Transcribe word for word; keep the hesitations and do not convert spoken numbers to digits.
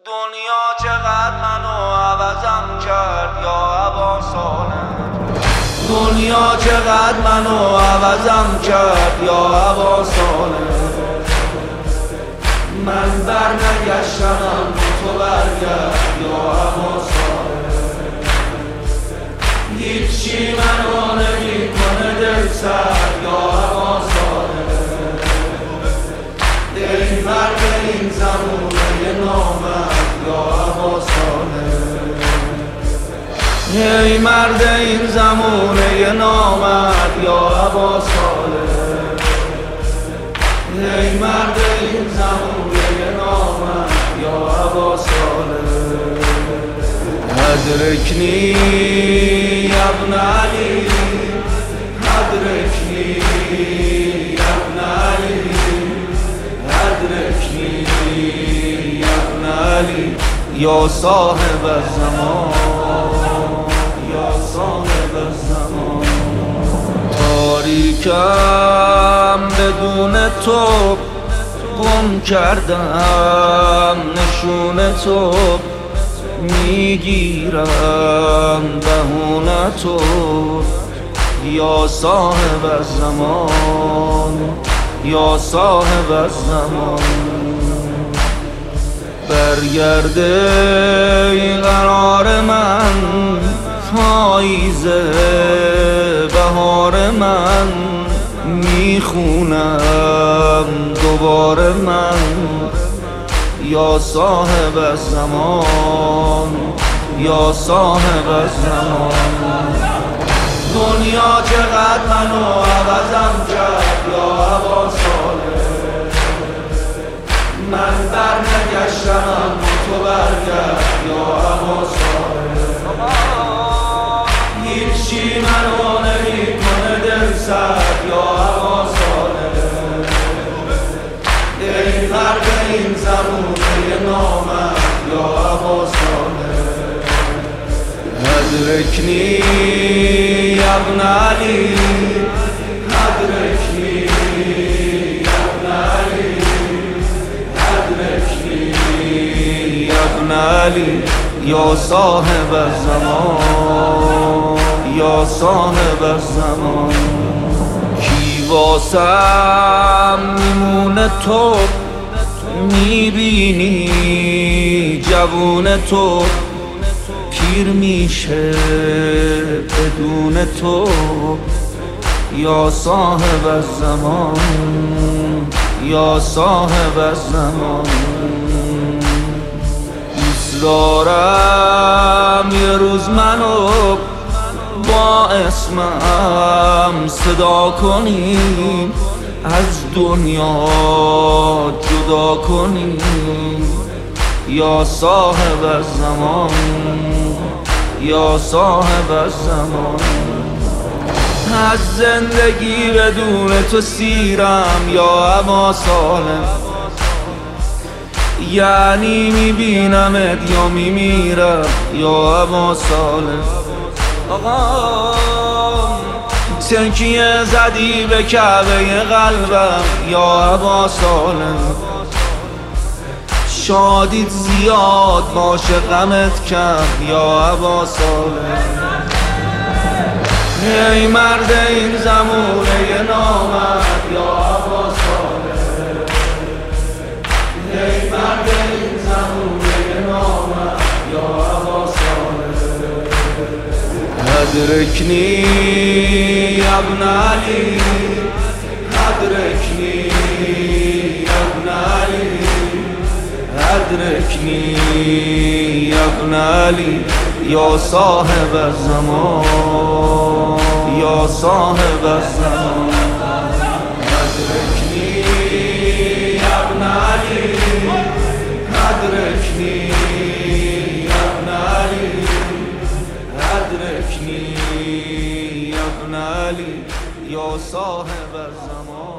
دنیا چقدر منو عوضم کرد یا هوا سالم. دنیا چقدر منو عوضم کرد یا هوا سالم. من بر نگشتم تو برگرد یا هوا سالم. هیچی منو نمی کنه دل سرد یا هوا سالم. دل مرد این زمونه نامرد یا هوا سالم. ای مرد این زمونه نامرد یا هوا سالم. ای مرد این زمونه نامرد یا هوا سالم. أدركني يا ابن علي، أدركني يا ابن علي، أدركني يا ابن علي. يا صاحب الزمان، يا صاحب الزمان. تاریکم بدون تو، گم کردم نشون تو، میگیرم بهونه تو. یا صاحب الزمان، یا صاحب الزمان. برگرده این قرار من، پاییزه بهار من. میخونم دوباره من، یا صاحب الزمان، یا صاحب الزمان. دنیا چقدر منو عوضم کرد یا هوا سالم. من بر نگشتم تو برگرد یا هوا سالم. هیچی منو نمی کنه دل سرد یا هوا سالم. ای مرد این زمونه نامرد یا هوا سالم. أدركني يا ابن علي، أدركني يا ابن علي، أدركني يا ابن علي. يا صاحب الزمان، يا صاحب الزمان. کی واسم میمونه تو، میبینی جوون تو پیر میشه بدون تو. یا صاحب الزمان، یا صاحب الزمان. دوست دارم یه روز منو با اسمم صدا کنی، از دنیا جدا کنی. یا صاحب الزمان، یا صاحب الزمان. از زندگی بدون تو سیرم یا هوا سالم. یعنی میبینمت یا میمیرم یا هوا سالم. آقا تکیه زدی به کعبه قلبم یا هوا سالم. شادیت زیاد باشه غمت کم یا هوا سالم. ای مرد این زمونه نامرد یا هوا سالم. ای مرد این زمونه نامرد یا هوا سالم. أدركني يا ابن علي، أدركني يا ابن علي، أدركني يا ابن علي. يا صاحب الزمان، يا صاحب الزمان. أدركني يا ابن علي، أدركني يا ابن علي، أدركني يا ابن علي. يا صاحب الزمان.